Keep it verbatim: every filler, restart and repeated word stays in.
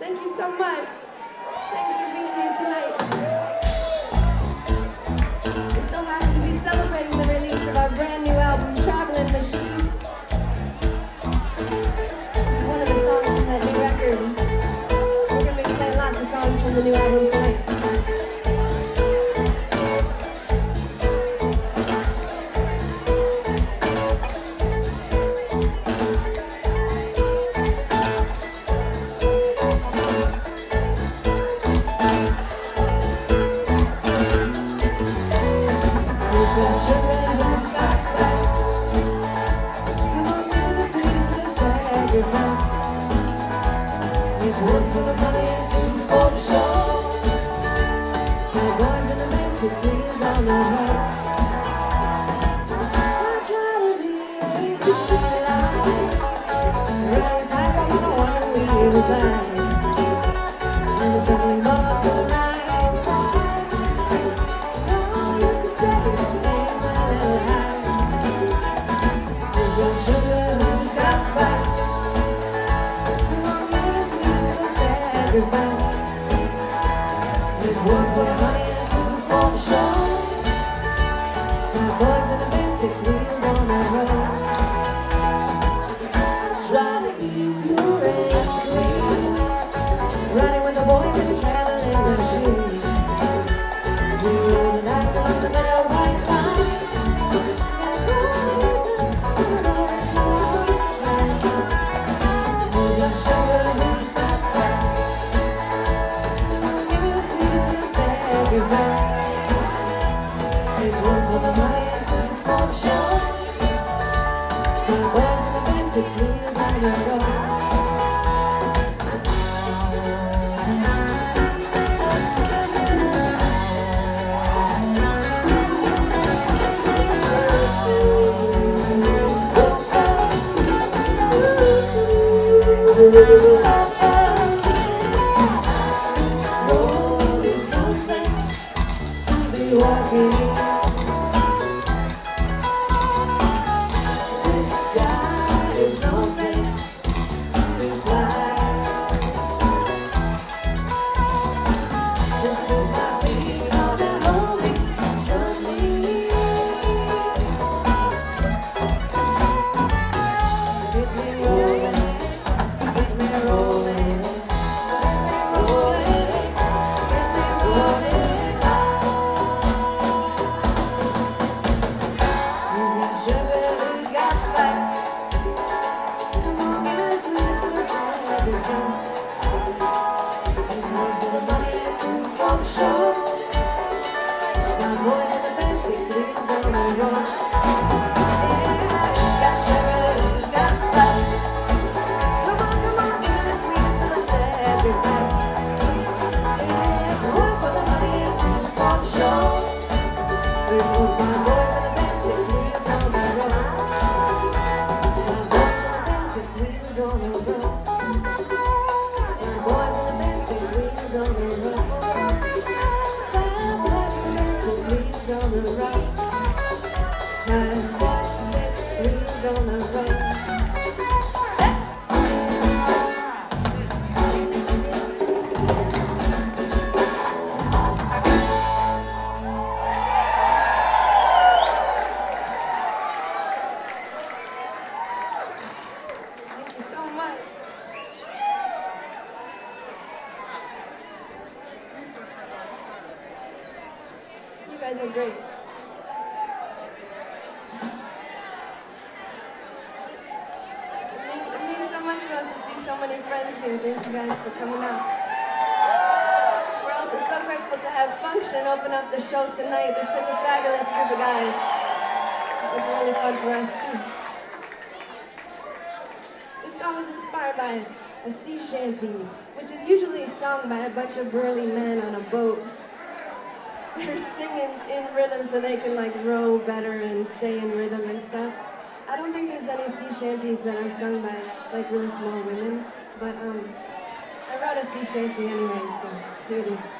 Thank you so much. Thanks for being here tonight. We're so happy to be celebrating the release of our brand new album, Traveling Machine. This is one of the songs from that new record. We're going to be playing lots of songs from the new album tonight. Which is usually sung by a bunch of burly men on a boat. They're singing in rhythm so they can like row better and stay in rhythm and stuff. I don't think there's any sea shanties that are sung by like really small women, but um, I wrote a sea shanty anyway, so here it is.